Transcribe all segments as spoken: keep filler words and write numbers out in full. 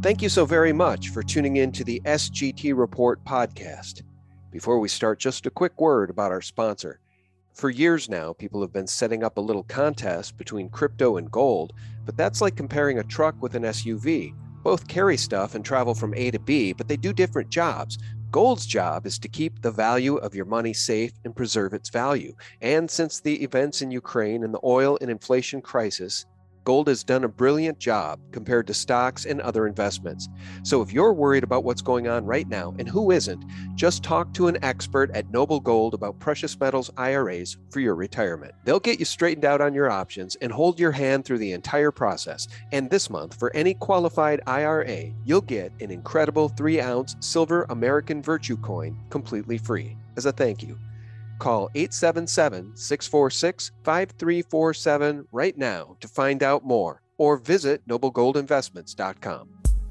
Thank you so very much for tuning in to the S G T Report podcast. Before we start, just a quick word about our sponsor. For years now, people have been setting up a little contest between crypto and gold, but that's like comparing a truck with an S U V. Both carry stuff and travel from A to B, but they do different jobs. Gold's job is to keep the value of your money safe and preserve its value. And since the events in Ukraine and the oil and inflation crisis, gold has done a brilliant job compared to stocks and other investments. So if you're worried about what's going on right now, and who isn't, just talk to an expert at Noble Gold about precious metals I R As for your retirement. They'll get you straightened out on your options and hold your hand through the entire process. And this month, for any qualified I R A, you'll get an incredible three ounce silver American Virtue coin completely free as a thank you. Call eight seven seven, six four six, five three four seven right now to find out more, or visit noble gold investments dot com.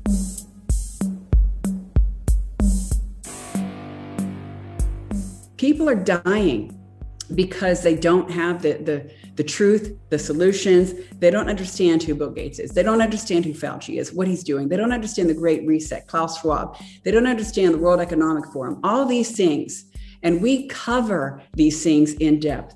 People are dying because they don't have the, the, the truth, the solutions. They don't understand who Bill Gates is. They don't understand who Fauci is, what he's doing. They don't understand the Great Reset, Klaus Schwab. They don't understand the World Economic Forum, all these things. And we cover these things in depth.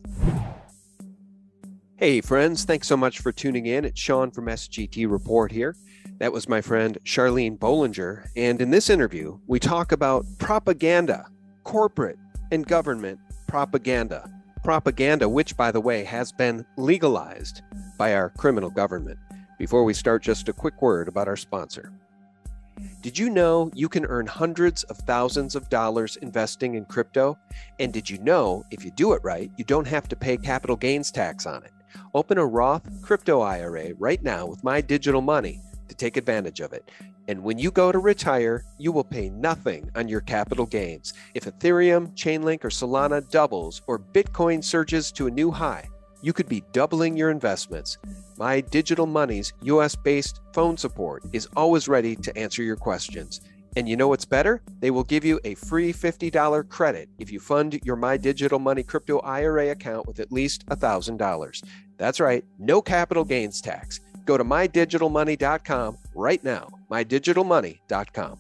Hey friends, thanks so much for tuning in. It's Sean from S G T Report here. That was my friend Charlene Bollinger. And in this interview, we talk about propaganda, corporate and government propaganda. Propaganda, which, by the way, has been legalized by our criminal government. Before we start, just a quick word about our sponsor. Did you know you can earn hundreds of thousands of dollars investing in crypto? And did you know if you do it right, you don't have to pay capital gains tax on it? Open a Roth crypto I R A right now with My Digital Money to take advantage of it. And when you go to retire, you will pay nothing on your capital gains. If Ethereum, Chainlink, or Solana doubles or Bitcoin surges to a new high, you could be doubling your investments. My Digital Money's U S-based phone support is always ready to answer your questions. And you know what's better? They will give you a free fifty dollars credit if you fund your My Digital Money crypto I R A account with at least one thousand dollars. That's right, no capital gains tax. Go to my digital money dot com right now, my digital money dot com.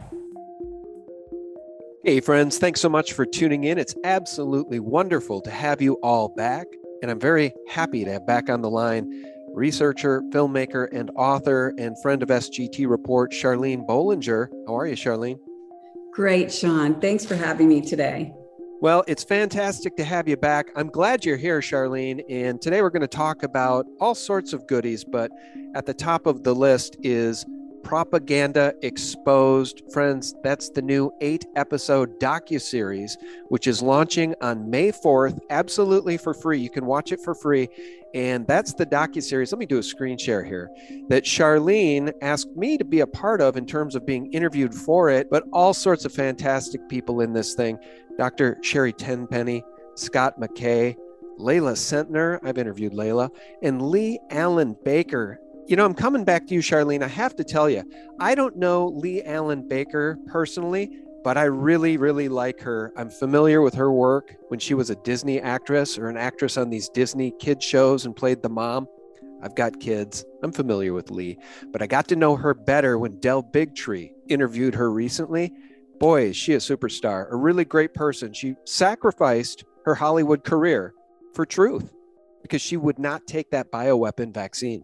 Hey friends, thanks so much for tuning in. It's absolutely wonderful to have you all back. And I'm very happy to have back on the line researcher, filmmaker, and author and friend of S G T Report, Charlene Bollinger. How are you, Charlene? Great, Sean. Thanks for having me today. Well, it's fantastic to have you back. I'm glad you're here, Charlene. And today we're going to talk about all sorts of goodies, but at the top of the list is Propaganda Exposed. Friends, that's the new eight-episode docuseries, which is launching on May fourth, absolutely for free. You can watch it for free. And that's the docuseries. Let me do a screen share here that Charlene asked me to be a part of in terms of being interviewed for it, but all sorts of fantastic people in this thing. Doctor Sherry Tenpenny, Scott McKay, Layla Sentner, I've interviewed Layla, and Lee Allen Baker. You know, I'm coming back to you, Charlene. I have to tell you, I don't know Lee Allen Baker personally, but I really, really like her. I'm familiar with her work when she was a Disney actress or an actress on these Disney kid shows and played the mom. I've got kids. I'm familiar with Lee, but I got to know her better when Del Bigtree interviewed her recently. Boy, is she a superstar, a really great person. She sacrificed her Hollywood career for truth because she would not take that bioweapon vaccine.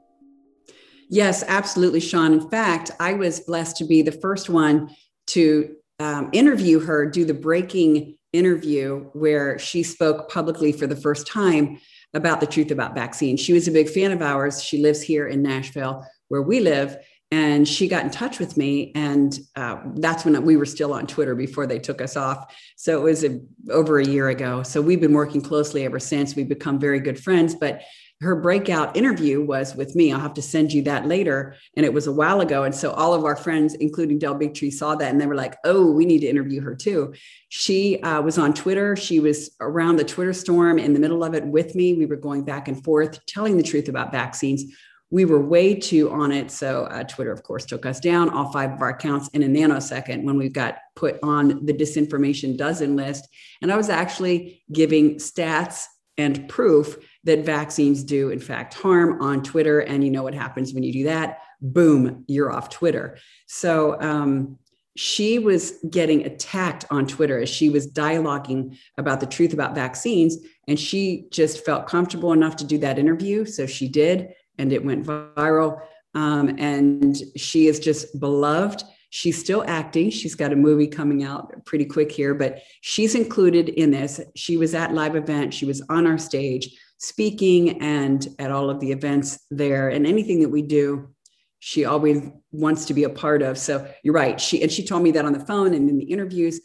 Yes, absolutely, Sean. In fact, I was blessed to be the first one to um, interview her, do the breaking interview where she spoke publicly for the first time about the truth about vaccines. She was a big fan of ours. She lives here in Nashville, where we live. And she got in touch with me. And uh, that's when we were still on Twitter before they took us off. So it was a, over a year ago. So we've been working closely ever since. We've become very good friends. But her breakout interview was with me. I'll have to send you that later. And it was a while ago. And so all of our friends, including Del Bigtree, saw that. And they were like, oh, we need to interview her too. She uh, was on Twitter. She was around the Twitter storm in the middle of it with me. We were going back and forth, telling the truth about vaccines. We were way too on it. So uh, Twitter, of course, took us down, all five of our accounts in a nanosecond when we got put on the disinformation dozen list. And I was actually giving stats and proof that vaccines do, in fact, harm on Twitter. And you know what happens when you do that? boom, you're off Twitter. So um, she was getting attacked on Twitter as she was dialoguing about the truth about vaccines. And she just felt comfortable enough to do that interview. So she did, and it went viral. Um, and she is just beloved. She's still acting. She's got a movie coming out pretty quick here, but she's included in this. She was at live event. She was on our stage speaking and at all of the events there, and anything that we do, she always wants to be a part of. So you're right. She, and she told me that on the phone and in the interviews,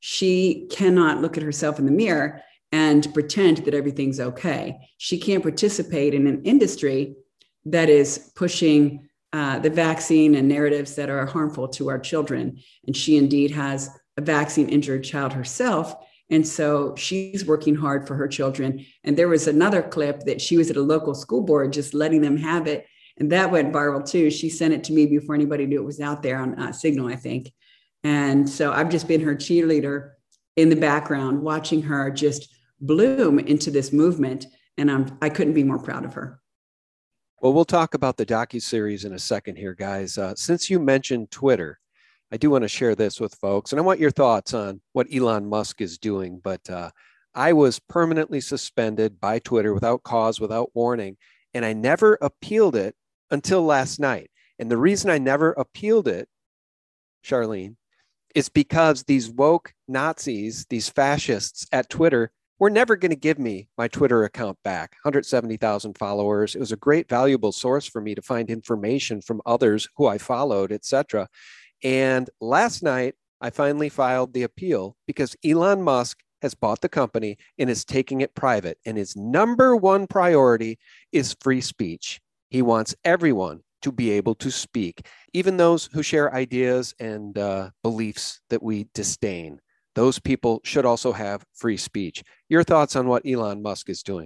she cannot look at herself in the mirror and pretend that everything's okay. She can't participate in an industry that is pushing uh, the vaccine and narratives that are harmful to our children. And she indeed has a vaccine injured child herself. And so she's working hard for her children. And there was another clip that she was at a local school board, just letting them have it. And that went viral too. She sent it to me before anybody knew it was out there on uh, Signal, I think. And so I've just been her cheerleader in the background, watching her just bloom into this movement. And I'm, I couldn't be more proud of her. Well, we'll talk about the docuseries in a second here, guys. Uh, since you mentioned Twitter, I do want to share this with folks, and I want your thoughts on what Elon Musk is doing. But uh, I was permanently suspended by Twitter without cause, without warning, and I never appealed it until last night. And the reason I never appealed it, Charlene, is because these woke Nazis, these fascists at Twitter, were never going to give me my Twitter account back. one hundred seventy thousand followers. It was a great, valuable source for me to find information from others who I followed, et cetera. And last night, I finally filed the appeal because Elon Musk has bought the company and is taking it private. And his number one priority is free speech. He wants everyone to be able to speak, even those who share ideas and uh, beliefs that we disdain. Those people should also have free speech. Your thoughts on what Elon Musk is doing?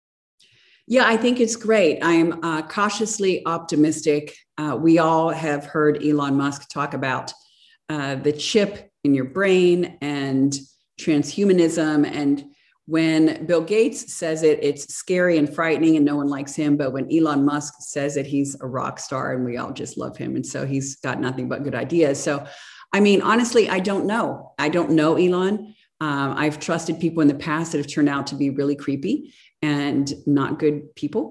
Yeah, I think it's great. I am uh, cautiously optimistic. Uh, we all have heard Elon Musk talk about uh, the chip in your brain and transhumanism. And when Bill Gates says it, it's scary and frightening and no one likes him. But when Elon Musk says it, he's a rock star and we all just love him. And so he's got nothing but good ideas. So, I mean, honestly, I don't know. I don't know Elon. Um, I've trusted people in the past that have turned out to be really creepy and not good people.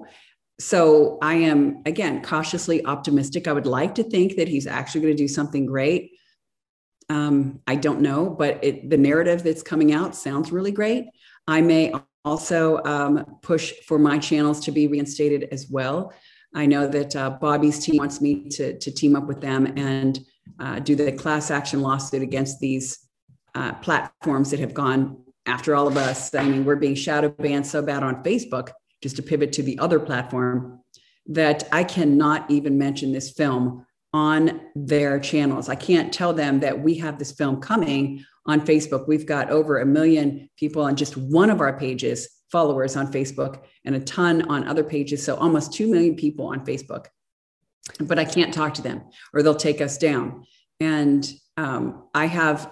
So I am, again, cautiously optimistic. I would like to think that he's actually going to do something great. Um, I don't know, but it, the narrative that's coming out sounds really great. I may also um, push for my channels to be reinstated as well. I know that uh, Bobby's team wants me to, to team up with them and uh, do the class action lawsuit against these uh, platforms that have gone after all of us. I mean, we're being shadow banned so bad on Facebook, just to pivot to the other platform, that I cannot even mention this film on their channels. I can't tell them that we have this film coming on Facebook. We've got over a million people on just one of our pages, followers on Facebook, and a ton on other pages. So almost two million people on Facebook. But I can't talk to them or they'll take us down. And um, I have,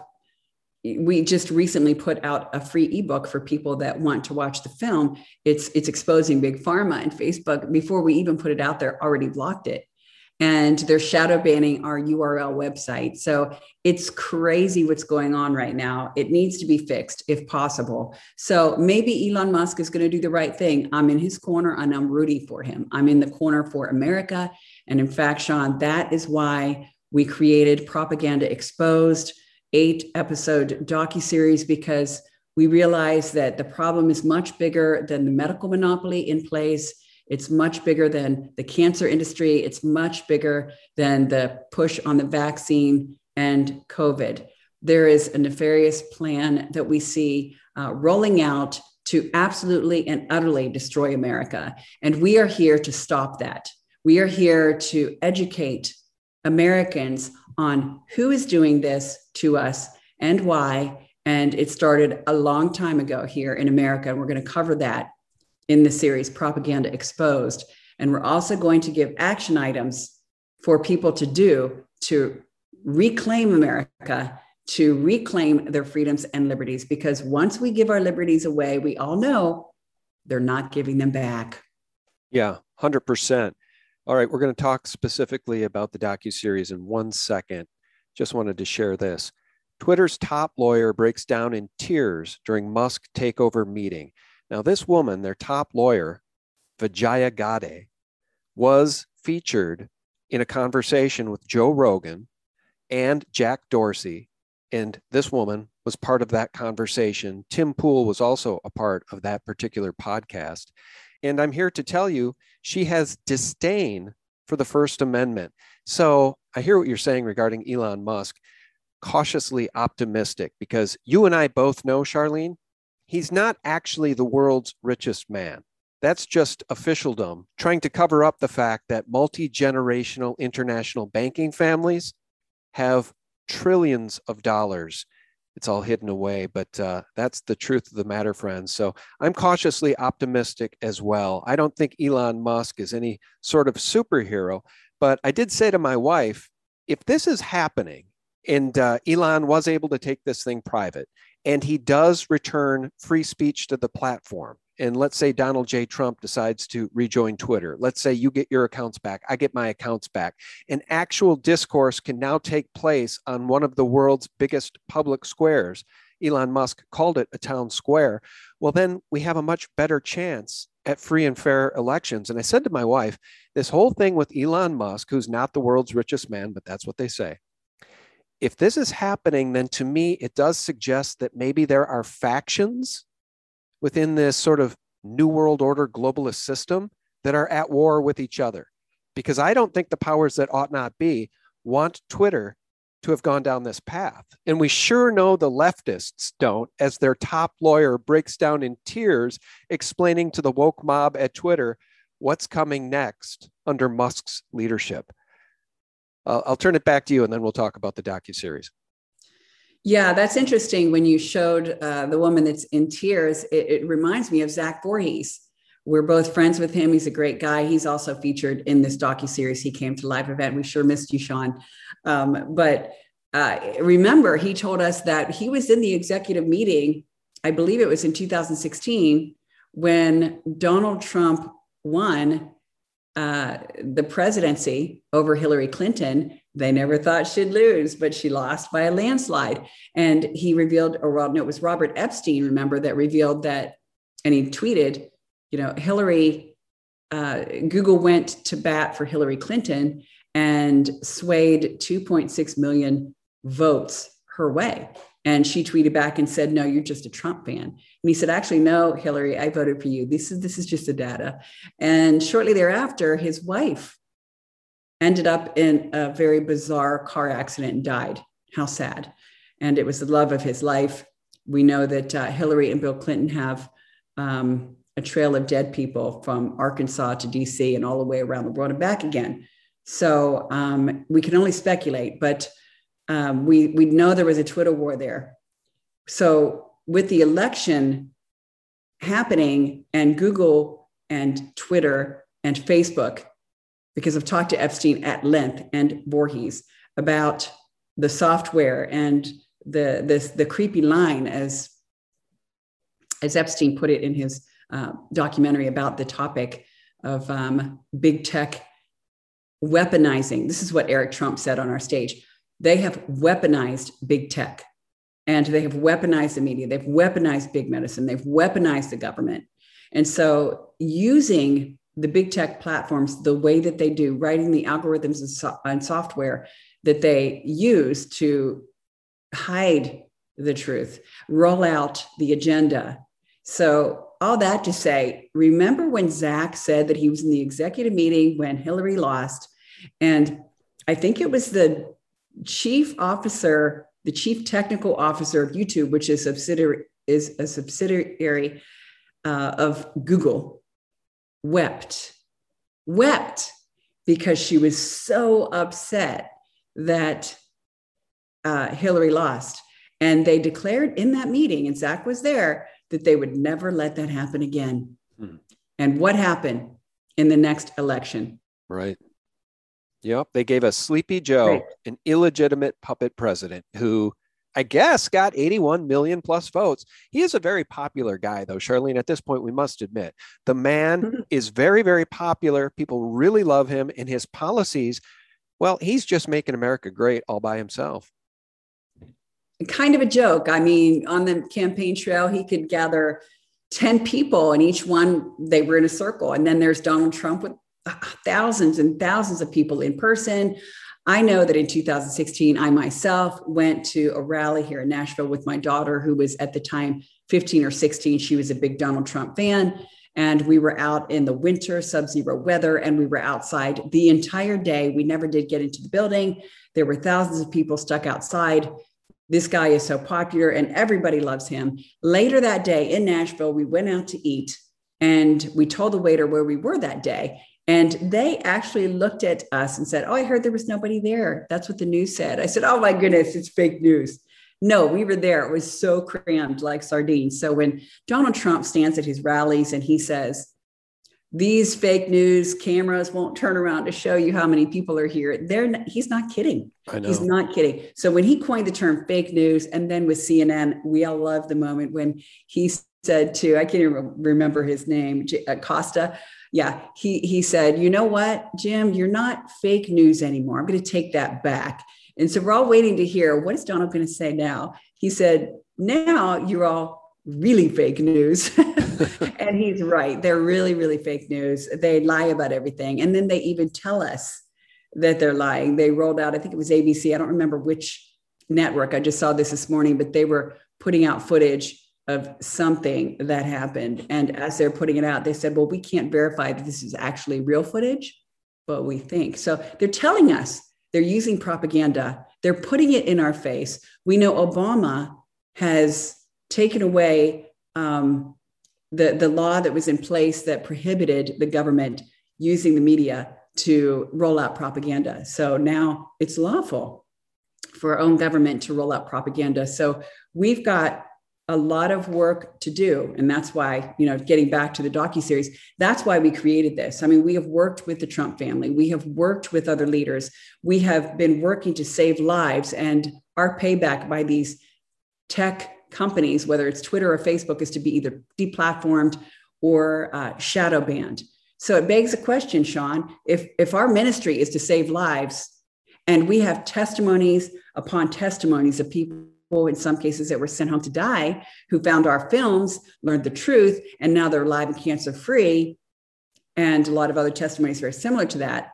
we just recently put out a free ebook for people that want to watch the film. It's, it's exposing Big Pharma, and Facebook, before we even put it out there, already blocked it. And they're shadow banning our U R L website. So it's crazy what's going on right now. It needs to be fixed if possible. So maybe Elon Musk is going to do the right thing. I'm in his corner and I'm rooting for him. I'm in the corner for America. And in fact, Sean, that is why we created Propaganda Exposed, eight episode docuseries, because we realized that the problem is much bigger than the medical monopoly in place. It's much bigger than the cancer industry. It's much bigger than the push on the vaccine and COVID. There is a nefarious plan that we see uh, rolling out to absolutely and utterly destroy America. And we are here to stop that. We are here to educate Americans on who is doing this to us and why. And it started a long time ago here in America. And we're going to cover that in the series Propaganda Exposed. And we're also going to give action items for people to do to reclaim America, to reclaim their freedoms and liberties. Because once we give our liberties away, we all know they're not giving them back. Yeah, one hundred percent. All right, we're going to talk specifically about the docuseries in one second. Just wanted to share this. Twitter's top lawyer breaks down in tears during Musk takeover meeting. Now, this woman, their top lawyer, Vijaya Gadde, was featured in a conversation with Joe Rogan and Jack Dorsey, and this woman was part of that conversation. Tim Pool was also a part of that particular podcast. And I'm here to tell you, she has disdain for the First Amendment. So I hear what you're saying regarding Elon Musk, cautiously optimistic, because you and I both know, Charlene, he's not actually the world's richest man. That's just officialdom trying to cover up the fact that multi-generational international banking families have trillions of dollars. It's all hidden away, but uh, that's the truth of the matter, friends. So I'm cautiously optimistic as well. I don't think Elon Musk is any sort of superhero, but I did say to my wife, if this is happening and uh, Elon was able to take this thing private and he does return free speech to the platform, and let's say Donald J. Trump decides to rejoin Twitter. Let's say you get your accounts back, I get my accounts back. An actual discourse can now take place on one of the world's biggest public squares. Elon Musk called it a town square. Well, then we have a much better chance at free and fair elections. And I said to my wife, this whole thing with Elon Musk, who's not the world's richest man, but that's what they say. If this is happening, then to me, it does suggest that maybe there are factions within this sort of New World Order globalist system that are at war with each other. Because I don't think the powers that ought not be want Twitter to have gone down this path. And we sure know the leftists don't, as their top lawyer breaks down in tears, explaining to the woke mob at Twitter what's coming next under Musk's leadership. Uh, I'll turn it back to you, and then we'll talk about the docuseries. Yeah, that's interesting. When you showed uh, the woman that's in tears, it, it reminds me of Zach Voorhees. We're both friends with him. He's a great guy. He's also featured in this docuseries. He came to live event. We sure missed you, Sean. Um, but uh, remember, he told us that he was in the executive meeting, I believe it was in two thousand sixteen, when Donald Trump won uh, the presidency over Hillary Clinton. They never thought she'd lose, but she lost by a landslide. And he revealed, or well, no, it was Robert Epstein, remember, that revealed that, and he tweeted, you know, Hillary, uh, Google went to bat for Hillary Clinton and swayed two point six million votes her way. And she tweeted back and said, no, you're just a Trump fan. And he said, actually, no, Hillary, I voted for you. This is, this is just the data. And shortly thereafter, his wife ended up in a very bizarre car accident and died. How sad. And it was the love of his life. We know that uh, Hillary and Bill Clinton have um, a trail of dead people from Arkansas to D C and all the way around the world and back again. So um, we can only speculate, but um, we, we know there was a Twitter war there. So with the election happening and Google and Twitter and Facebook, because I've talked to Epstein at length and Voorhees about the software and the, this, the creepy line, as, as Epstein put it in his uh, documentary about the topic of um, big tech weaponizing. This is what Eric Trump said on our stage. They have weaponized big tech, and they have weaponized the media. They've weaponized big medicine. They've weaponized the government. And so using the big tech platforms the way that they do, writing the algorithms and, so- and software that they use to hide the truth, roll out the agenda. So all that to say, remember when Zach said that he was in the executive meeting when Hillary lost, and I think it was the chief officer, the chief technical officer of YouTube, which is subsidiary is a subsidiary uh, of Google, wept, wept because she was so upset that uh, Hillary lost. And they declared in that meeting, and Zach was there, that they would never let that happen again. Hmm. And what happened in the next election? Right. Yep. They gave us Sleepy Joe, right, an illegitimate puppet president who I guess, got eighty-one million plus votes. He is a very popular guy, though, Charlene. At this point, we must admit the man is very, very popular. People really love him, and his policies, well, he's just making America great all by himself. Kind of a joke. I mean, on the campaign trail, he could gather ten people, and each one, they were in a circle. And then there's Donald Trump with thousands and thousands of people in person. I know that in two thousand sixteen, I myself went to a rally here in Nashville with my daughter, who was at the time fifteen or sixteen. She was a big Donald Trump fan. And we were out in the winter, sub-zero weather, and we were outside the entire day. We never did get into the building. There were thousands of people stuck outside. This guy is so popular and everybody loves him. Later that day in Nashville, we went out to eat and we told the waiter where we were that day. And they actually looked at us and said, "Oh, I heard there was nobody there. That's what the news said." I said, "Oh my goodness, it's fake news." No, we were there. It was so crammed like sardines. So when Donald Trump stands at his rallies and he says, "These fake news cameras won't turn around to show you how many people are here," they're not, he's not kidding. I know. He's not kidding. So when he coined the term fake news, and then with C N N, we all love the moment when he said to, I can't even remember his name, Costa. Yeah, he, he said, "You know what, Jim, you're not fake news anymore. I'm going to take that back." And so we're all waiting to hear, what is Donald going to say now? He said, "Now you're all really fake news." And he's right. They're really, really fake news. They lie about everything. And then they even tell us that they're lying. They rolled out, I think it was A B C. I don't remember which network. I just saw this this morning, but they were putting out footage of something that happened. And as they're putting it out, they said, "Well, we can't verify that this is actually real footage, but we think." So they're telling us they're using propaganda. They're putting it in our face. We know Obama has taken away um, the, the law that was in place that prohibited the government using the media to roll out propaganda. So now it's lawful for our own government to roll out propaganda. So we've got a lot of work to do. And that's why, you know, getting back to the docuseries, that's why we created this. I mean, we have worked with the Trump family. We have worked with other leaders. We have been working to save lives, and our payback by these tech companies, whether it's Twitter or Facebook, is to be either deplatformed or uh, shadow banned. So it begs a question, Sean, if, if our ministry is to save lives, and we have testimonies upon testimonies of people, in some cases that were sent home to die, who found our films, learned the truth, and now they're alive and cancer free, and a lot of other testimonies very similar to that,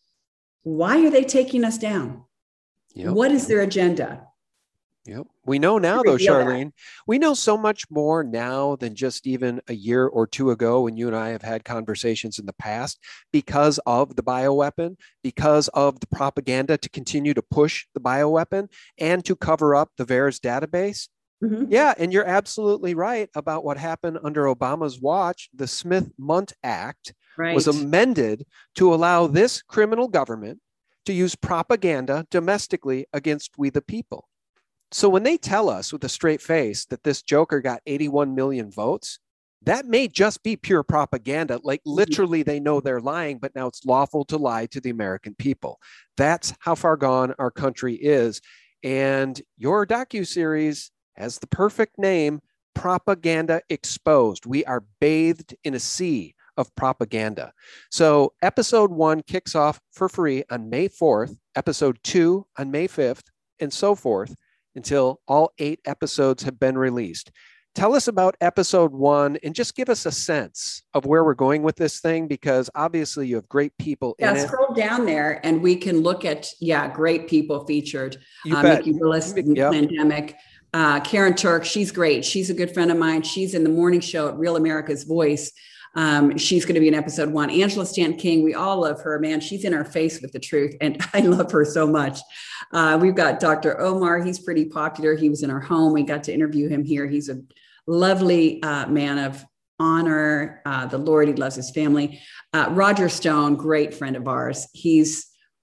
why are they taking us down? Yep. What is their agenda? Yep. We know now, though, Charlene, we know so much more now than just even a year or two ago when you and I have had conversations in the past, because of the bioweapon, because of the propaganda to continue to push the bioweapon and to cover up the VAERS database. Mm-hmm. Yeah. And you're absolutely right about what happened under Obama's watch. The Smith-Mundt Act right. was amended to allow this criminal government to use propaganda domestically against we the people. So when they tell us with a straight face that this joker got eighty-one million votes, that may just be pure propaganda. Like literally they know they're lying, but now it's lawful to lie to the American people. That's how far gone our country is. And your docuseries has the perfect name, Propaganda Exposed. We are bathed in a sea of propaganda. So episode one kicks off for free on May fourth, episode two on May fifth, and so forth, until all eight episodes have been released. Tell us about episode one and just give us a sense of where we're going with this thing, because obviously you have great people yeah, in it. Scroll down there and we can look at, yeah, great people featured. You uh, bet. Mickey Willis, yep. Pandemic. Uh, Karen Turk, she's great. She's a good friend of mine. She's in the morning show at Real America's Voice. Um, she's going to be in episode one. Angela Stanton King, we all love her, man. She's in our face with the truth, and I love her so much. Uh, we've got Doctor Omar. He's pretty popular. He was in our home. We got to interview him here. He's a lovely uh, man of honor. Uh, the Lord, he loves his family. Uh, Roger Stone, great friend of ours. He's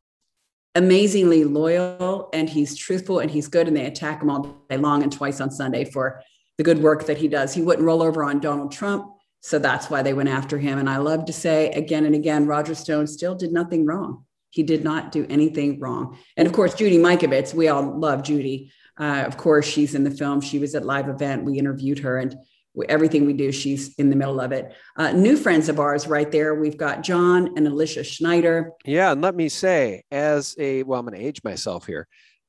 amazingly loyal, and he's truthful, and he's good, and they attack him all day long and twice on Sunday for the good work that he does. He wouldn't roll over on Donald Trump. So that's why they went after him. And I love to say again and again, Roger Stone still did nothing wrong. He did not do anything wrong. And of course, Judy Mikovits, we all love Judy. Uh, of course, she's in the film. She was at Live Event. We interviewed her, and we, everything we do, she's in the middle of it. Uh, new friends of ours right there. We've got John and Alicia Schneider. Yeah. And let me say, as a, well, I'm going to age myself here.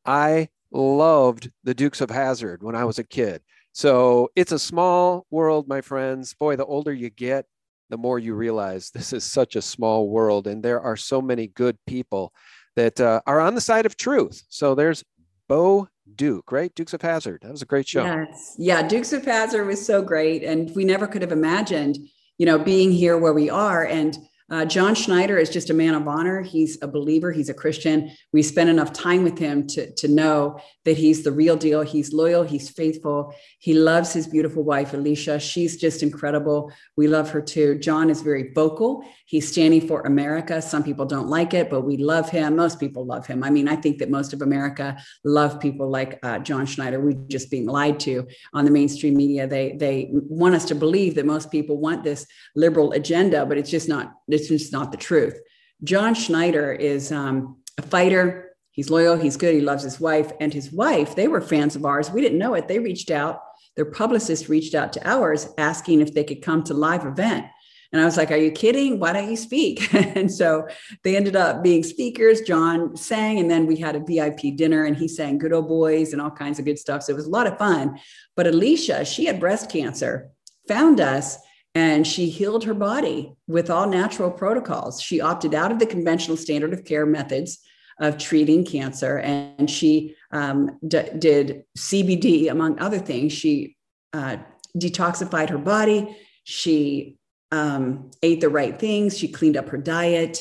I loved the Dukes of Hazzard when I was a kid. So it's a small world, my friends. Boy, the older you get, the more you realize this is such a small world. And there are so many good people that uh, are on the side of truth. So there's Bo Duke, right? Dukes of Hazzard. That was a great show. Yes. Yeah. Dukes of Hazzard was so great. And we never could have imagined, you know, being here where we are. And Uh, John Schneider is just a man of honor. He's a believer. He's a Christian. We spent enough time with him to, to know that he's the real deal. He's loyal. He's faithful. He loves his beautiful wife, Alicia. She's just incredible. We love her too. John is very vocal. He's standing for America. Some people don't like it, but we love him. Most people love him. I mean, I think that most of America love people like uh, John Schneider. We're just being lied to on the mainstream media. They, they want us to believe that most people want this liberal agenda, but it's just not. It's just not the truth. John Schneider is um, a fighter. He's loyal. He's good. He loves his wife. And his wife, they were fans of ours. We didn't know it. They reached out. Their publicist reached out to ours asking if they could come to Live Event. And I was like, are you kidding? Why don't you speak? And so they ended up being speakers. John sang, and then we had a V I P dinner, and he sang Good Old Boys and all kinds of good stuff. So it was a lot of fun. But Alicia, she had breast cancer, found us, and she healed her body with all natural protocols. She opted out of the conventional standard of care methods of treating cancer. And she um, d- did C B D, among other things. She uh, detoxified her body. She um, ate the right things. She cleaned up her diet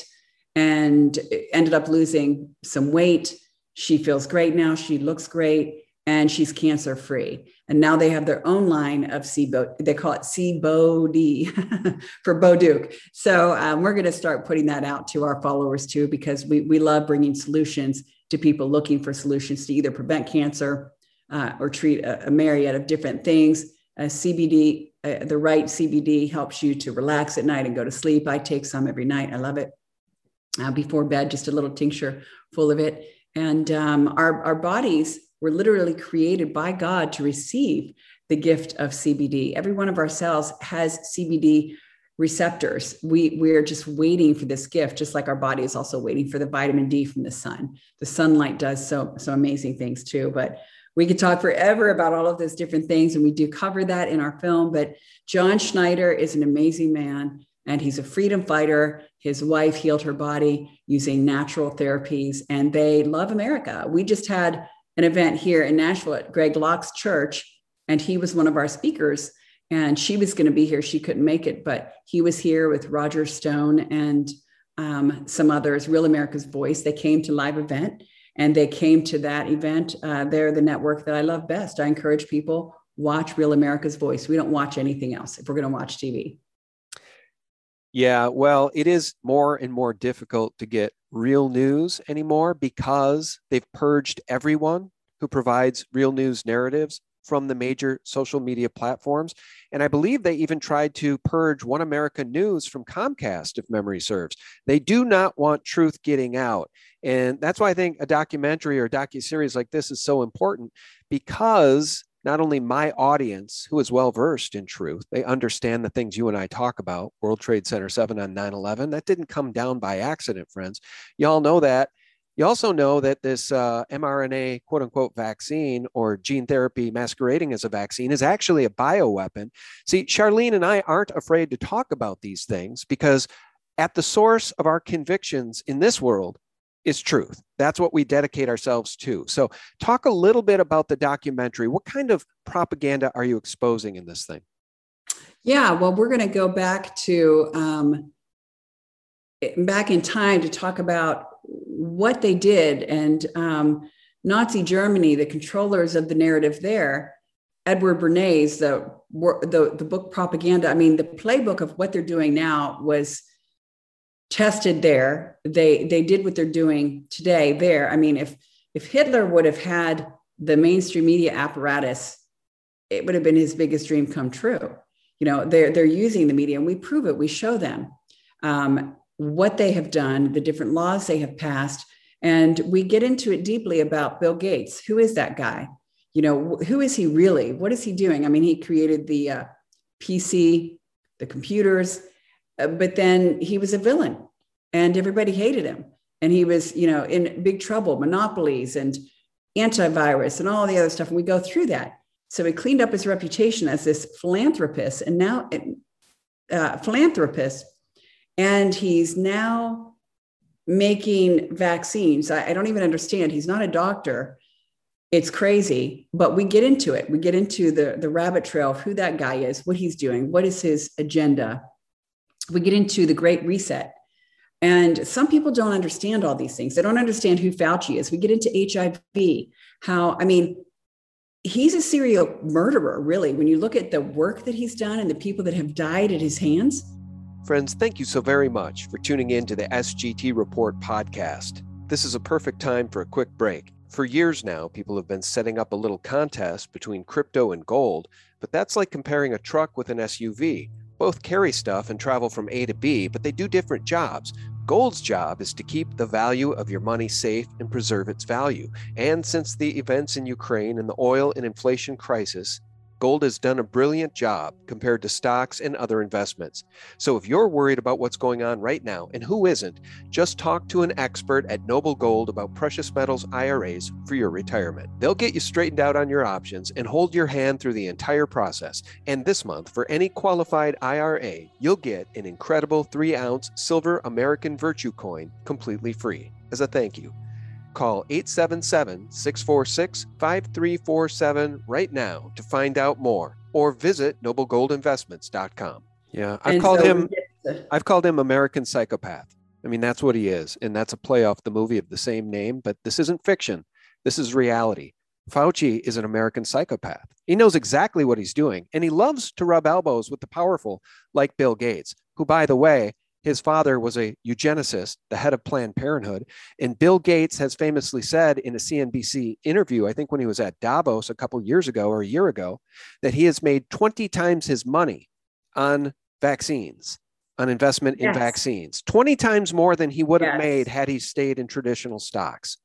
and ended up losing some weight. She feels great now. She looks great. And she's cancer free. And now they have their own line of C B O, they call it C B O D for Bo Duke. So um, we're going to start putting that out to our followers too, because we, we love bringing solutions to people looking for solutions to either prevent cancer uh, or treat a, a myriad of different things. Uh, C B D, uh, the right C B D helps you to relax at night and go to sleep. I take some every night. I love it. Uh, before bed, just a little tincture full of it. And um, our, our bodies were literally created by God to receive the gift of C B D. Every one of our cells has C B D receptors. We, we're just waiting for this gift, just like our body is also waiting for the vitamin D from the sun. The sunlight does so, so amazing things too. But we could talk forever about all of those different things, and we do cover that in our film. But John Schneider is an amazing man, and he's a freedom fighter. His wife healed her body using natural therapies, and they love America. We just had an event here in Nashville at Greg Locke's church, and he was one of our speakers, and she was going to be here. She couldn't make it, but he was here with Roger Stone and um, some others, Real America's Voice. They came to Live Event, and they came to that event. Uh, they're the network that I love best. I encourage people, watch Real America's Voice. We don't watch anything else if we're going to watch T V. Yeah, well, it is more and more difficult to get real news anymore because they've purged everyone who provides real news narratives from the major social media platforms. And I believe they even tried to purge One America News from Comcast, if memory serves. They do not want truth getting out. And that's why I think a documentary or docuseries like this is so important, because not only my audience, who is well-versed in truth, they understand the things you and I talk about, World Trade Center seven on nine eleven, that didn't come down by accident, friends. Y'all know that. You also know that this uh, mRNA, quote unquote, vaccine or gene therapy masquerading as a vaccine is actually a bioweapon. See, Charlene and I aren't afraid to talk about these things because at the source of our convictions in this world is truth. That's what we dedicate ourselves to. So talk a little bit about the documentary. What kind of propaganda are you exposing in this thing? Yeah, well, we're going to go back to um, back in time to talk about what they did. And um, Nazi Germany, the controllers of the narrative there, Edward Bernays, the, the, the book Propaganda, I mean, the playbook of what they're doing now was tested there. They they did what they're doing today there. I mean, if if Hitler would have had the mainstream media apparatus, it would have been his biggest dream come true. You know, they're they're using the media, and we prove it. We show them um, what they have done, the different laws they have passed, and we get into it deeply about Bill Gates. Who is that guy? you know, who is he really? What is he doing? I mean, he created the uh, P C, the computers, uh, but then he was a villain and everybody hated him. And he was, you know, in big trouble, monopolies and antivirus and all the other stuff. And we go through that. So he cleaned up his reputation as this philanthropist and now uh, philanthropist. And he's now making vaccines. I, I don't even understand. He's not a doctor. It's crazy, but we get into it. We get into the, the rabbit trail of who that guy is, what he's doing, what is his agenda. We get into the Great Reset. And some people don't understand all these things. They don't understand who Fauci is. We get into H I V, how, I mean, he's a serial murderer, really. When you look at the work that he's done and the people that have died at his hands. Friends, thank you so very much for tuning in to the S G T Report podcast. This is a perfect time for a quick break. For years now, people have been setting up a little contest between crypto and gold, but that's like comparing a truck with an S U V. Both carry stuff and travel from A to B, but they do different jobs. Gold's job is to keep the value of your money safe and preserve its value. And since the events in Ukraine and the oil and inflation crisis, gold has done a brilliant job compared to stocks and other investments. So if you're worried about what's going on right now, and who isn't, just talk to an expert at Noble Gold about precious metals I R As for your retirement. They'll get you straightened out on your options and hold your hand through the entire process. And this month, for any qualified I R A, you'll get an incredible three ounce silver American Virtue coin completely free as a thank you. Call eight seven seven, six four six, five three four seven right now to find out more, or visit noble gold investments dot com. Yeah, I've and called so him the- I've called him American Psychopath. I mean, that's what he is, and that's a play off the movie of the same name, but this isn't fiction. This is reality. Fauci is an American psychopath. He knows exactly what he's doing, and he loves to rub elbows with the powerful like Bill Gates, who, by the way, his father was a eugenicist, the head of Planned Parenthood. And Bill Gates has famously said in a C N B C interview, I think when he was at Davos a couple years ago or a year ago, that he has made twenty times his money on vaccines, on investment in yes. vaccines, twenty times more than he would have yes. made had he stayed in traditional stocks.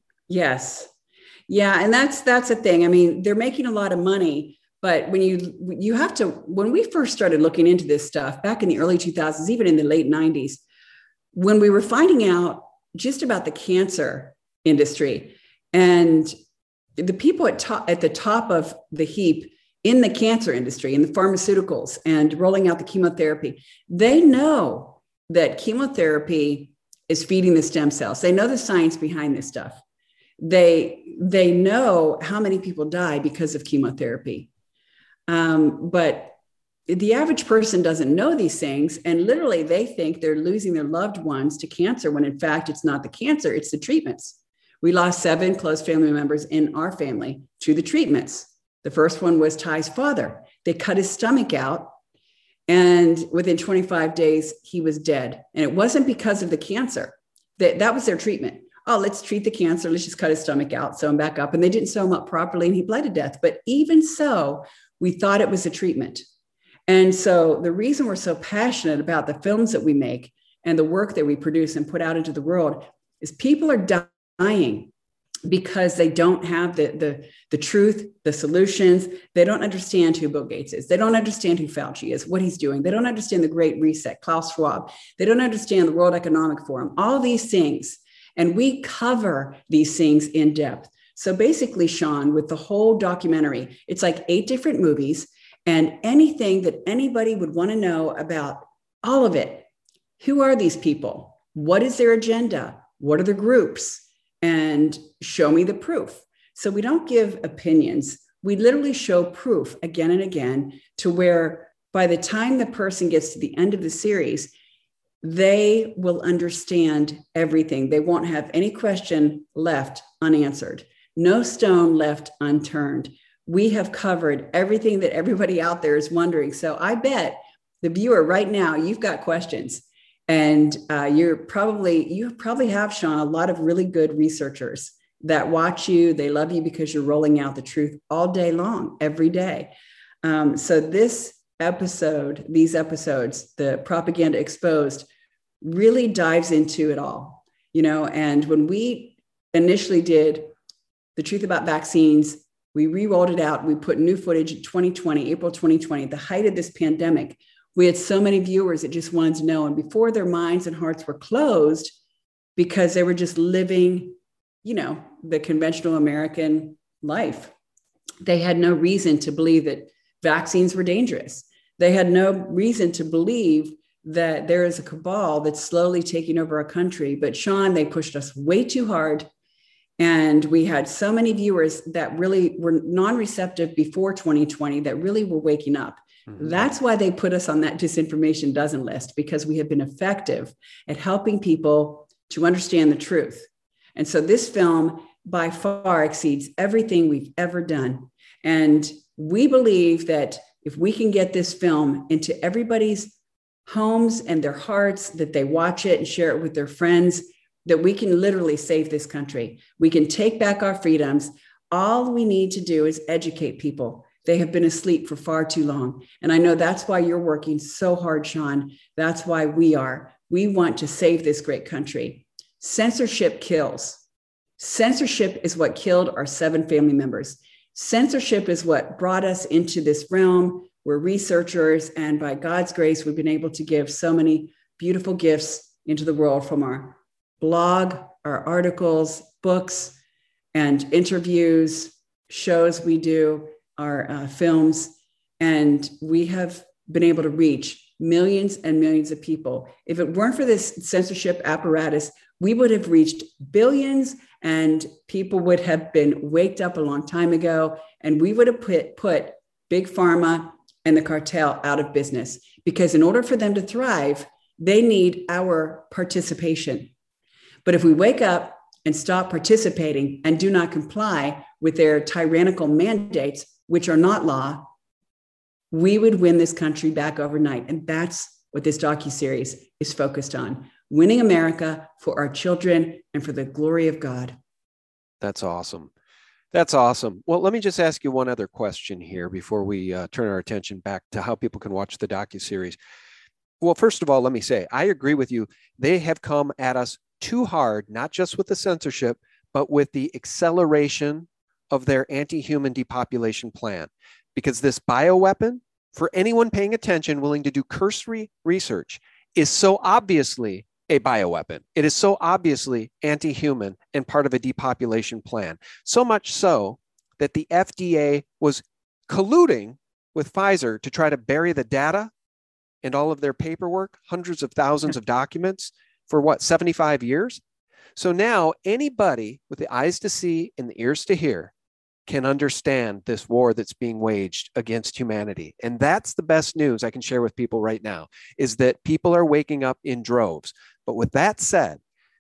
Yes. Yeah. And that's, that's the thing. I mean, they're making a lot of money. But when you, you have to, when we first started looking into this stuff back in the early two thousands, even in the late nineties, when we were finding out just about the cancer industry and the people at top, at the top of the heap in the cancer industry, in the pharmaceuticals and rolling out the chemotherapy, they know that chemotherapy is feeding the stem cells. They know the science behind this stuff. They, they know how many people die because of chemotherapy. Um, but the average person doesn't know these things. And literally they think they're losing their loved ones to cancer when in fact, it's not the cancer, it's the treatments. We lost seven close family members in our family to the treatments. The first one was Ty's father. They cut his stomach out and within twenty-five days, he was dead. And it wasn't because of the cancer. That, that was their treatment. Oh, let's treat the cancer. Let's just cut his stomach out, sew him back up. And they didn't sew him up properly and he bled to death. But even so, we thought it was a treatment. And so the reason we're so passionate about the films that we make and the work that we produce and put out into the world is people are dying because they don't have the, the, the truth, the solutions. They don't understand who Bill Gates is. They don't understand who Fauci is, what he's doing. They don't understand the Great Reset, Klaus Schwab. They don't understand the World Economic Forum, all these things. And we cover these things in depth. So basically, Sean, with the whole documentary, it's like eight different movies and anything that anybody would want to know about all of it. Who are these people? What is their agenda? What are the groups? And show me the proof. So we don't give opinions. We literally show proof again and again to where by the time the person gets to the end of the series, they will understand everything. They won't have any question left unanswered. No stone left unturned. We have covered everything that everybody out there is wondering. So I bet the viewer right now, you've got questions and uh, you're probably, you probably have, Sean, a lot of really good researchers that watch you. They love you because you're rolling out the truth all day long, every day. Um, so this episode, these episodes, the Propaganda Exposed, really dives into it all, you know, and when we initially did The Truth About Vaccines, We re-rolled it out. We put new footage in twenty twenty, April twenty twenty, at the height of this pandemic. We had so many viewers that just wanted to know. And before their minds and hearts were closed because they were just living, you know, the conventional American life. They had no reason to believe that vaccines were dangerous. They had no reason to believe that there is a cabal that's slowly taking over our country. But Sean, they pushed us way too hard. And we had so many viewers that really were non-receptive before twenty twenty that really were waking up. Mm-hmm. That's why they put us on that disinformation dozen list, because we have been effective at helping people to understand the truth. And so this film by far exceeds everything we've ever done. And we believe that if we can get this film into everybody's homes and their hearts, that they watch it and share it with their friends, that we can literally save this country. We can take back our freedoms. All we need to do is educate people. They have been asleep for far too long. And I know that's why you're working so hard, Sean. That's why we are. We want to save this great country. Censorship kills. Censorship is what killed our seven family members. Censorship is what brought us into this realm. We're researchers, and by God's grace, we've been able to give so many beautiful gifts into the world from our blog, our articles, books, and interviews, shows we do, our uh, films, and we have been able to reach millions and millions of people. If it weren't for this censorship apparatus, we would have reached billions, and people would have been waked up a long time ago, and we would have put, put Big Pharma and the cartel out of business, because in order for them to thrive, they need our participation. But if we wake up and stop participating and do not comply with their tyrannical mandates, which are not law, we would win this country back overnight. And that's what this docuseries is focused on: winning America for our children and for the glory of God. That's awesome. That's awesome. Well, let me just ask you one other question here before we uh, turn our attention back to how people can watch the docuseries. Well, first of all, let me say, I agree with you. They have come at us too hard, not just with the censorship, but with the acceleration of their anti-human depopulation plan. Because this bioweapon, for anyone paying attention, willing to do cursory research, is so obviously a bioweapon. It is so obviously anti-human and part of a depopulation plan. So much so that the F D A was colluding with Pfizer to try to bury the data and all of their paperwork, hundreds of thousands of documents, for what, seventy-five years? So now anybody with the eyes to see and the ears to hear can understand this war that's being waged against humanity. And that's the best news I can share with people right now, is that people are waking up in droves. But with that said,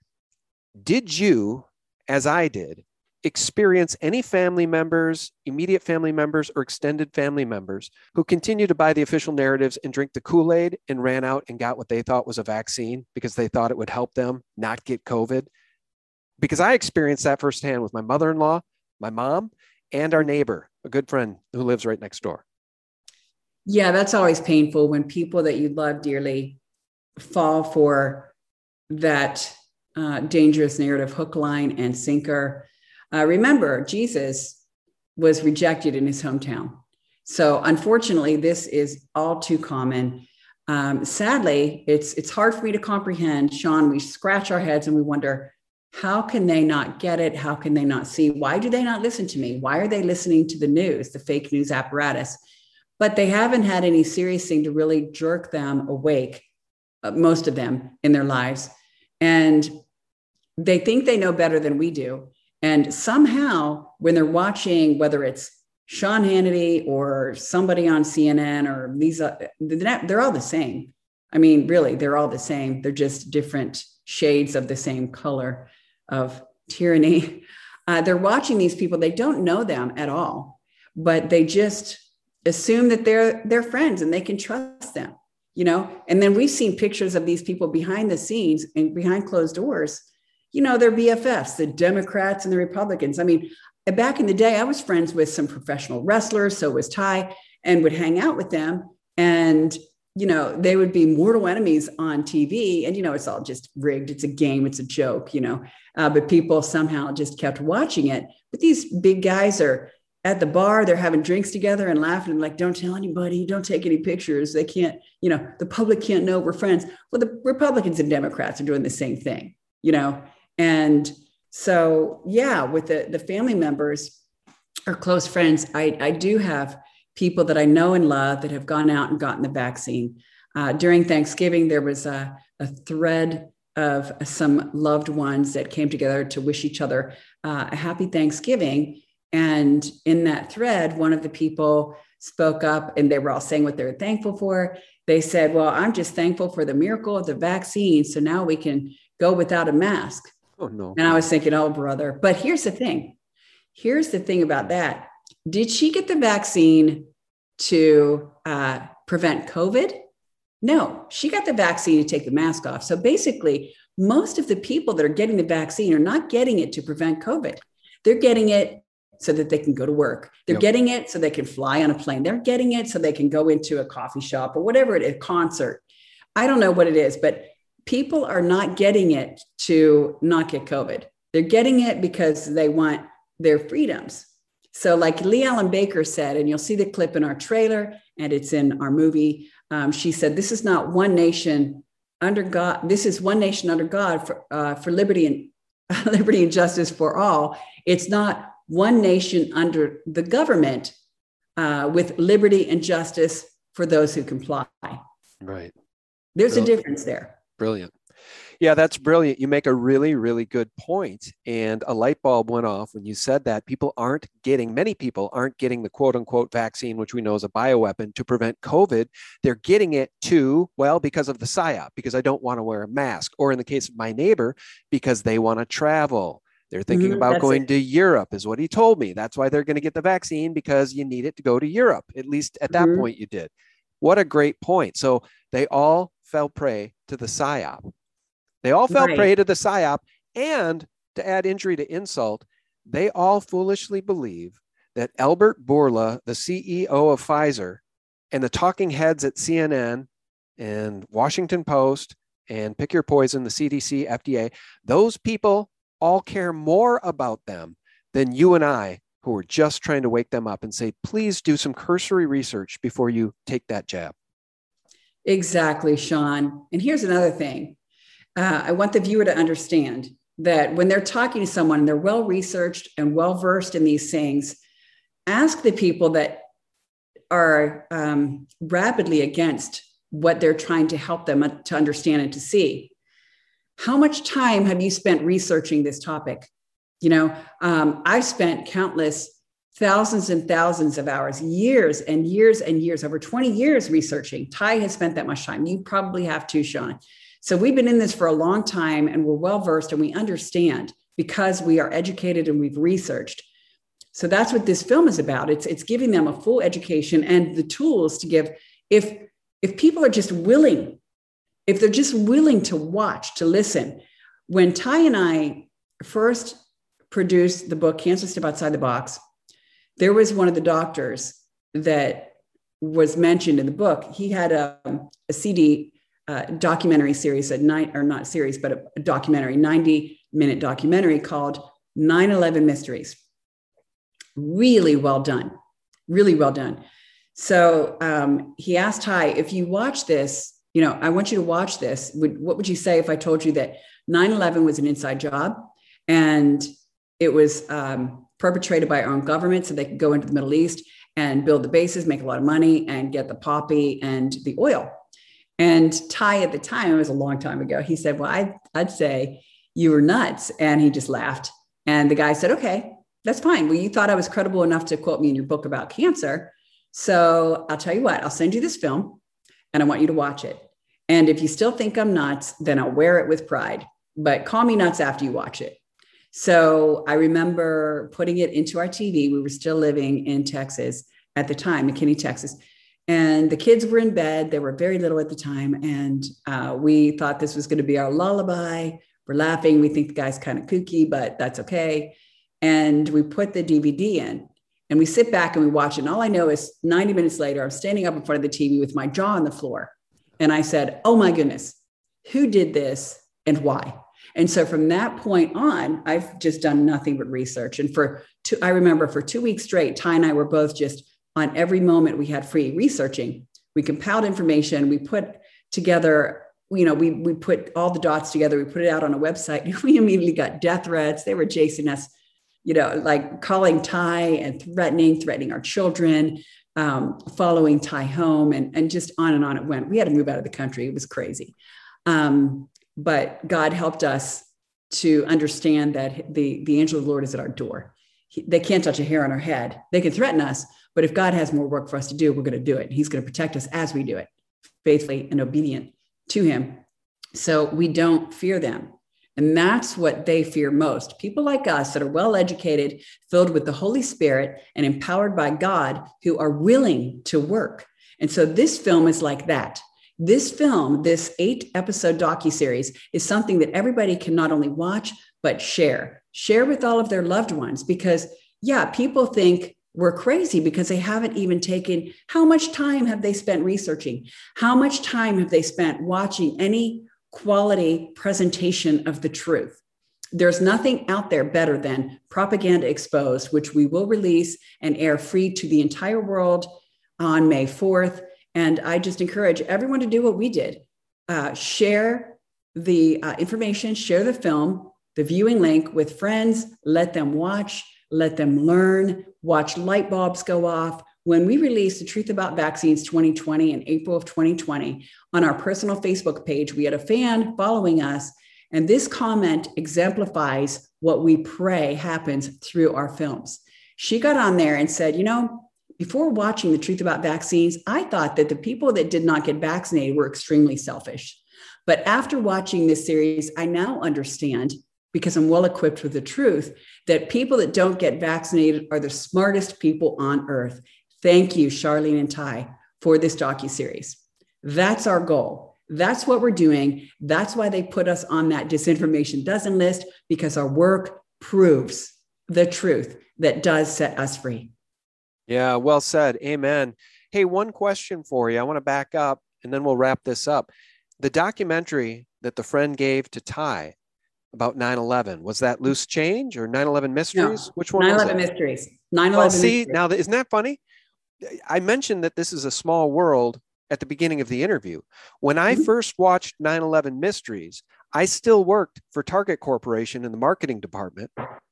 did you, as I did, experience any family members, immediate family members, or extended family members who continue to buy the official narratives and drink the Kool-Aid and ran out and got what they thought was a vaccine because they thought it would help them not get COVID? Because I experienced that firsthand with my mother-in-law, my mom, and our neighbor, a good friend who lives right next door. Yeah, that's always painful when people that you love dearly fall for that uh, dangerous narrative, hook, line, and sinker. Uh, remember, Jesus was rejected in his hometown. So unfortunately, this is all too common. Um, sadly, it's it's hard for me to comprehend, Sean. We scratch our heads and we wonder, how can they not get it? How can they not see? Why do they not listen to me? Why are they listening to the news, the fake news apparatus? But they haven't had any serious thing to really jerk them awake, uh, most of them in their lives. And they think they know better than we do. And somehow when they're watching, whether it's Sean Hannity or somebody on C N N or these, uh, they're all the same. I mean, really, they're all the same. They're just different shades of the same color of tyranny. Uh, they're watching these people. They don't know them at all, but they just assume that they're their friends and they can trust them, you know? And then we've seen pictures of these people behind the scenes and behind closed doors. You know, they're B F Fs, the Democrats and the Republicans. I mean, back in the day, I was friends with some professional wrestlers, so was Ty, and would hang out with them. And, you know, they would be mortal enemies on T V. And, you know, it's all just rigged. It's a game. It's a joke, you know, uh, but people somehow just kept watching it. But these big guys are at the bar, they're having drinks together and laughing and like, don't tell anybody, don't take any pictures. They can't, you know, the public can't know we're friends. Well, the Republicans and Democrats are doing the same thing, you know? And so, yeah, with the, the family members or close friends, I, I do have people that I know and love that have gone out and gotten the vaccine. Uh, during Thanksgiving, there was a, a thread of some loved ones that came together to wish each other uh, a happy Thanksgiving. And in that thread, one of the people spoke up and they were all saying what they were thankful for. They said, well, I'm just thankful for the miracle of the vaccine. So now we can go without a mask. Oh, no. And I was thinking, oh, brother. But here's the thing. Here's the thing about that. Did she get the vaccine to uh, prevent COVID? No, she got the vaccine to take the mask off. So basically, most of the people that are getting the vaccine are not getting it to prevent COVID. They're getting it so that they can go to work. They're yep. getting it so they can fly on a plane. They're getting it so they can go into a coffee shop or whatever it is, concert. I don't know what it is, but people are not getting it to not get COVID. They're getting it because they want their freedoms. So like Lee Allen Baker said, and you'll see the clip in our trailer and it's in our movie. Um, she said, this is not one nation under God. This is one nation under God for, uh, for liberty and liberty and justice for all. It's not one nation under the government uh, with liberty and justice for those who comply. Right. There's Brilliant. a difference there. Brilliant. Yeah, that's brilliant. You make a really, really good point. And a light bulb went off when you said that. People aren't getting, many people aren't getting the quote unquote vaccine, which we know is a bioweapon, to prevent COVID. They're getting it to, well, because of the PSYOP, because I don't want to wear a mask. Or in the case of my neighbor, because they want to travel. They're thinking mm-hmm, about going it. to Europe, is what he told me. That's why they're going to get the vaccine, because you need it to go to Europe. At least at that mm-hmm. point you did. What a great point. So they all fell prey to the PSYOP. They all fell right. prey to the PSYOP. And to add injury to insult, they all foolishly believe that Albert Bourla, the C E O of Pfizer, and the talking heads at C N N and Washington Post and Pick Your Poison, the C D C, F D A, those people all care more about them than you and I, who are just trying to wake them up and say, please do some cursory research before you take that jab. Exactly, Sean. And here's another thing. Uh, I want the viewer to understand that when they're talking to someone and they're well-researched and well-versed in these things, ask the people that are um, rapidly against what they're trying to help them to understand and to see. How much time have you spent researching this topic? You know, um, I've spent countless thousands and thousands of hours, years and years and years, over twenty years researching. Ty has spent that much time. You probably have too, Sean. So we've been in this for a long time and we're well-versed and we understand because we are educated and we've researched. So that's what this film is about. It's, it's giving them a full education and the tools to give. If, if people are just willing, if they're just willing to watch, to listen. When Ty and I first produced the book, Cancer Step Outside the Box, there was one of the doctors that was mentioned in the book. He had a, a C D uh, documentary series, a nine or not series, but a, a documentary, ninety minute documentary called nine eleven Mysteries. Really well done, really well done. So um, he asked Ty, if you watch this, you know, I want you to watch this. Would, what would you say if I told you that nine eleven was an inside job and it was um, perpetrated by our own government so they could go into the Middle East and build the bases, make a lot of money and get the poppy and the oil? And Ty at the time, it was a long time ago, he said, well, I, I'd say you were nuts. And he just laughed. And the guy said, okay, that's fine. Well, you thought I was credible enough to quote me in your book about cancer. So I'll tell you what, I'll send you this film and I want you to watch it. And if you still think I'm nuts, then I'll wear it with pride, but call me nuts after you watch it. So I remember putting it into our T V. We were still living in Texas at the time, McKinney, Texas. And the kids were in bed. They were very little at the time. And uh, we thought this was going to be our lullaby. We're laughing. We think the guy's kind of kooky, but that's okay. And we put the D V D in and we sit back and we watch it. And all I know is ninety minutes later, I'm standing up in front of the T V with my jaw on the floor. And I said, oh my goodness, who did this and why? And so from that point on, I've just done nothing but research. And for two, I remember for two weeks straight, Ty and I were both just on every moment we had free researching. We compiled information. We put together, you know, we, we put all the dots together. We put it out on a website. We immediately got death threats. They were chasing us, you know, like calling Ty and threatening, threatening our children, um, following Ty home, and, and just on and on it went. We had to move out of the country. It was crazy. Um, but God helped us to understand that the, the angel of the Lord is at our door. He, they can't touch a hair on our head. They can threaten us, but if God has more work for us to do, we're going to do it. He's going to protect us as we do it, faithfully and obedient to him. So we don't fear them. And that's what they fear most. People like us that are well-educated, filled with the Holy Spirit and empowered by God, who are willing to work. And so this film is like that. This film, this eight episode docuseries, is something that everybody can not only watch, but share, share with all of their loved ones. Because yeah, people think we're crazy because they haven't even taken, how much time have they spent researching? How much time have they spent watching any quality presentation of the truth? There's nothing out there better than Propaganda Exposed, which we will release and air free to the entire world on May fourth. And I just encourage everyone to do what we did. Uh, share the uh, information, share the film, the viewing link with friends, let them watch, let them learn, watch light bulbs go off. When we released The Truth About Vaccines twenty twenty in April of twenty twenty, on our personal Facebook page, we had a fan following us, and this comment exemplifies what we pray happens through our films. She got on there and said, you know, before watching The Truth About Vaccines, I thought that the people that did not get vaccinated were extremely selfish. But after watching this series, I now understand, because I'm well equipped with the truth, that people that don't get vaccinated are the smartest people on earth. Thank you, Charlene and Ty, for this docuseries. That's our goal. That's what we're doing. That's why they put us on that disinformation dozen list, because our work proves the truth that does set us free. Yeah, well said. Amen. Hey, one question for you. I want to back up and then we'll wrap this up. The documentary that the friend gave to Ty about nine eleven, was that Loose Change or nine eleven Mysteries? No, Which one was it? nine eleven Mysteries. nine eleven Well, see, Mysteries. now, isn't that funny? I mentioned that this is a small world at the beginning of the interview. When I mm-hmm. first watched nine eleven Mysteries, I still worked for Target Corporation in the marketing department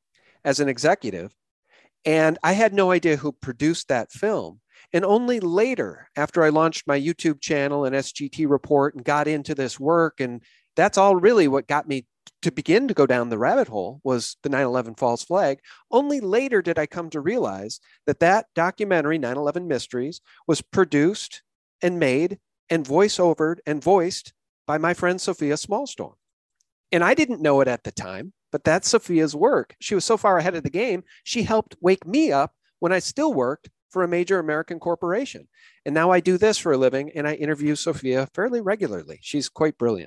as an executive. And I had no idea who produced that film. And only later, after I launched my YouTube channel and S G T report and got into this work, and that's all really what got me to begin to go down the rabbit hole, was the nine eleven false flag. Only later did I come to realize that that documentary, nine eleven Mysteries, was produced and made and voice-overed and voiced by my friend Sophia Smallstorm. And I didn't know it at the time, but that's Sophia's work. She was so far ahead of the game, she helped wake me up when I still worked for a major American corporation. And now I do this for a living, and I interview Sophia fairly regularly. She's quite brilliant.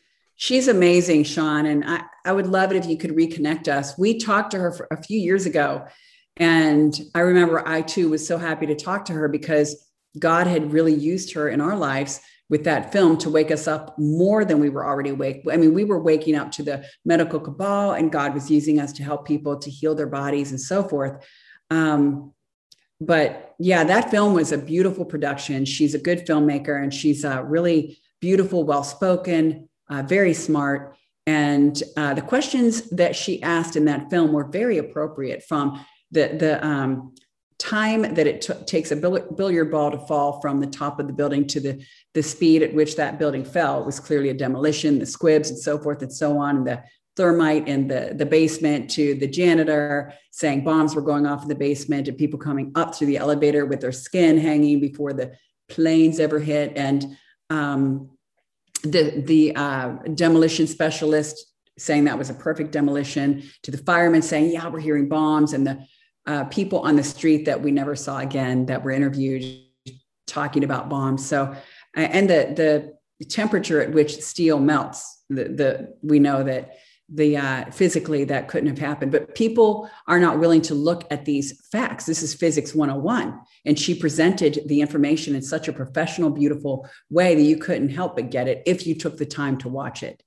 She's amazing, Sean. And I, I would love it if you could reconnect us. We talked to her for a few years ago. And I remember I too was so happy to talk to her because God had really used her in our lives with that film to wake us up more than we were already awake. I mean, we were waking up to the medical cabal, and God was using us to help people to heal their bodies and so forth. Um, but yeah, that film was a beautiful production. She's a good filmmaker, and she's uh, really beautiful, well-spoken, uh, very smart. And uh, the questions that she asked in that film were very appropriate, from the, the um, time that it t- takes a bill- billiard ball to fall from the top of the building to the, the speed at which that building fell. It was clearly a demolition, the squibs and so forth and so on, and the thermite in the, the basement, to the janitor saying bombs were going off in the basement, and people coming up through the elevator with their skin hanging before the planes ever hit. And um, the, the uh, demolition specialist saying that was a perfect demolition, to the firemen saying, yeah, we're hearing bombs, and the Uh, people on the street that we never saw again that were interviewed talking about bombs. So, and the the temperature at which steel melts, the, the we know that the uh, physically that couldn't have happened, but people are not willing to look at these facts. This is physics one oh one. And she presented the information in such a professional, beautiful way that you couldn't help but get it if you took the time to watch it.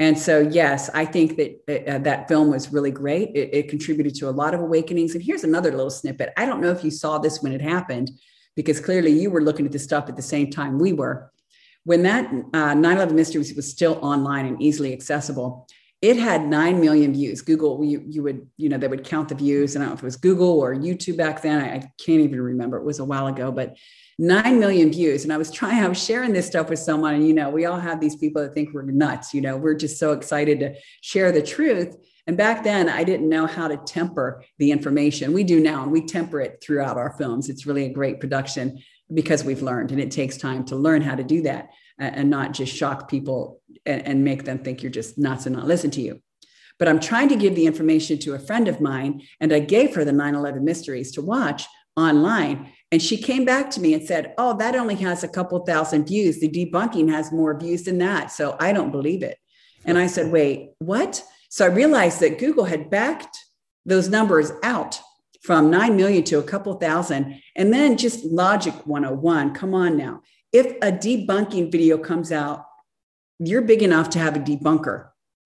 And so, yes, I think that uh, that film was really great. It, it contributed to a lot of awakenings. And here's another little snippet. I don't know if you saw this when it happened, because clearly you were looking at this stuff at the same time we were. When that uh, nine eleven Mysteries was still online and easily accessible, it had nine million views. Google, you, you would, you know, they would count the views. And I don't know if it was Google or YouTube back then. I, I can't even remember. It was a while ago, but nine million views. And I was trying, I was sharing this stuff with someone. And, you know, we all have these people that think we're nuts. You know, we're just so excited to share the truth. And back then, I didn't know how to temper the information. We do now, and we temper it throughout our films. It's really a great production because we've learned, and it takes time to learn how to do that and not just shock people and, and make them think you're just nuts and not listen to you. But I'm trying to give the information to a friend of mine, and I gave her the nine eleven Mysteries to watch online. And she came back to me and said, oh, that only has a couple thousand views. The debunking has more views than that. So I don't believe it. And I said, wait, what? So I realized that Google had backed those numbers out from nine million to a couple thousand. And then just logic one oh one, come on now. If a debunking video comes out, you're big enough to have a debunker.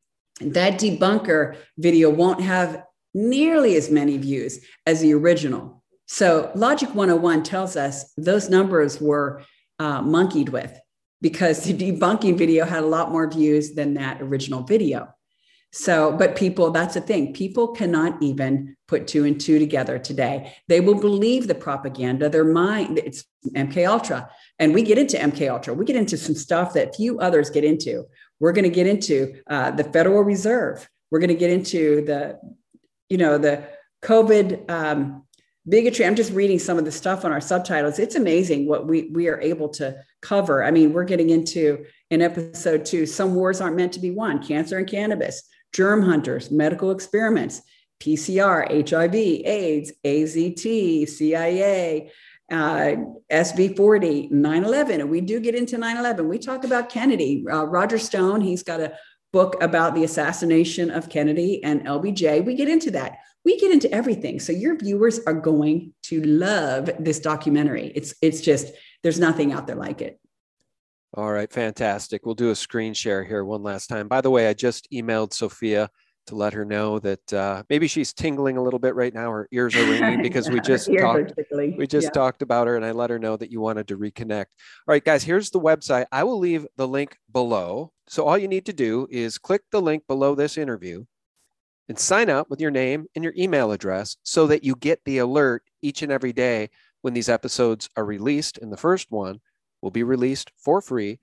That debunker video won't have nearly as many views as the original. So Logic one oh one tells us those numbers were uh, monkeyed with, because the debunking video had a lot more views than that original video. So, but people, that's the thing. People cannot even put two and two together today. They will believe the propaganda. Their mind, it's M K Ultra. And we get into M K Ultra. We get into some stuff that few others get into. We're going to get into uh, the Federal Reserve. We're going to get into the, you know, the COVID um, bigotry. I'm just reading some of the stuff on our subtitles. It's amazing what we, we are able to cover. I mean, we're getting into, in episode two, some wars aren't meant to be won: cancer and cannabis, germ hunters, medical experiments, P C R, H I V, AIDS, A Z T, C I A, uh, S B forty, nine eleven. And we do get into nine eleven. We talk about Kennedy. Uh, Roger Stone, he's got a book about the assassination of Kennedy and L B J. We get into that. We get into everything. So your viewers are going to love this documentary. It's, it's just, there's nothing out there like it. All right, fantastic. We'll do a screen share here one last time. By the way, I just emailed Sophia to let her know that uh, maybe she's tingling a little bit right now. Her ears are ringing because we just talked. We just yeah. talked about her, and I let her know that you wanted to reconnect. All right, guys, here's the website. I will leave the link below. So all you need to do is click the link below this interview and sign up with your name and your email address so that you get the alert each and every day when these episodes are released. And the first one will be released for free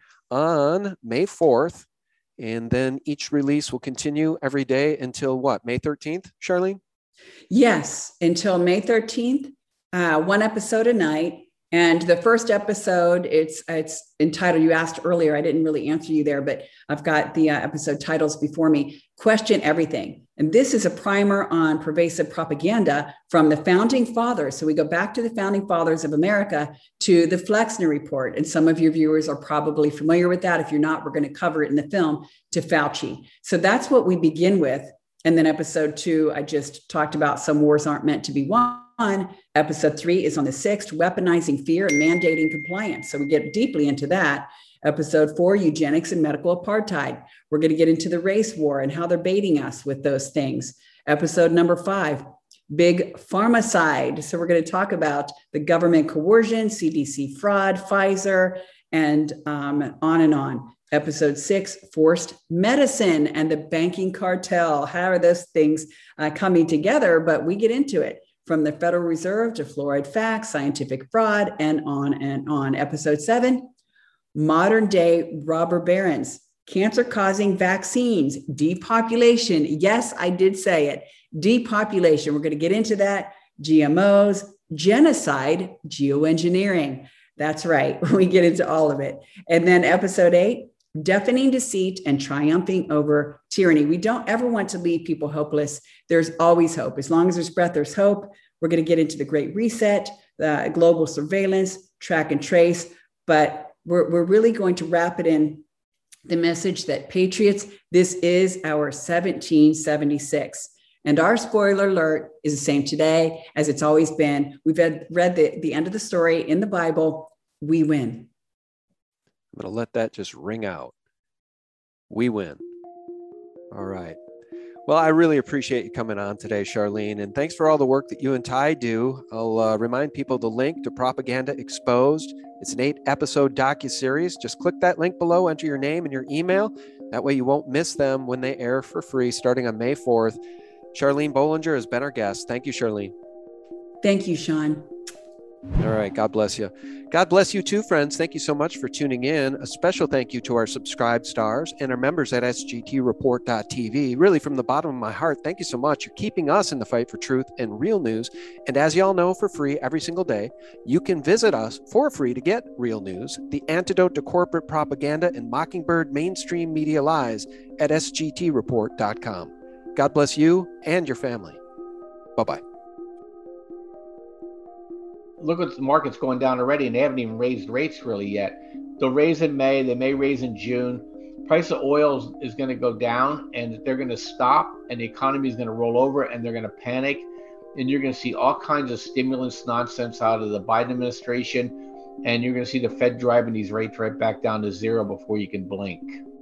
on May fourth. And then each release will continue every day until what, May thirteenth, Charlene? Yes, until May thirteenth, uh, one episode a night. And the first episode, it's it's entitled, you asked earlier, I didn't really answer you there, but I've got the uh, episode titles before me: Question Everything. And this is a primer on pervasive propaganda from the founding fathers. So we go back to the founding fathers of America to the Flexner Report. And some of your viewers are probably familiar with that. If you're not, we're going to cover it in the film, to Fauci. So that's what we begin with. And then episode two, I just talked about some wars aren't meant to be won. Episode three is on the sixth, weaponizing fear and mandating compliance. So we get deeply into that. Episode four, eugenics and medical apartheid. We're going to get into the race war and how they're baiting us with those things. Episode number five, big pharmacide. So we're going to talk about the government coercion, C D C fraud, Pfizer, and um, on and on. Episode six, forced medicine and the banking cartel. How are those things uh, coming together? But we get into it. From the Federal Reserve to fluoride facts, scientific fraud, and on and on. Episode seven, modern day robber barons, cancer causing vaccines, depopulation. Yes, I did say it. Depopulation. We're going to get into that. G M Os, genocide, geoengineering. That's right. We get into all of it. And then episode eight, deafening deceit and triumphing over tyranny. We don't ever want to leave people hopeless. There's always hope. As long as there's breath, there's hope. We're going to get into the Great Reset, the global surveillance, track and trace. But we're, we're really going to wrap it in the message that patriots, this is our seventeen seventy-six. And our spoiler alert is the same today as it's always been. We've read, read the, the end of the story in the Bible. We win. I'm going to let that just ring out. We win. All right. Well, I really appreciate you coming on today, Charlene, and thanks for all the work that you and Ty do. I'll uh, remind people the link to Propaganda Exposed. It's an eight-episode docuseries. Just click that link below, enter your name and your email. That way you won't miss them when they air for free starting on May fourth. Charlene Bollinger has been our guest. Thank you, Charlene. Thank you, Sean. All right. God bless you. God bless you too, friends. Thank you so much for tuning in. A special thank you to our subscribed stars and our members at S G T report dot T V. Really, from the bottom of my heart, thank you so much. You're keeping us in the fight for truth and real news. And as y'all know, for free every single day, you can visit us for free to get real news, the antidote to corporate propaganda and Mockingbird mainstream media lies at S G T report dot com. God bless you and your family. Bye-bye. Look at the market's going down already, and they haven't even raised rates really yet. They'll raise in May, they may raise in June. Price of oil is going to go down, and they're going to stop, and the economy is going to roll over, and they're going to panic, and you're going to see all kinds of stimulus nonsense out of the Biden administration, and you're going to see the Fed driving these rates right back down to zero before you can blink.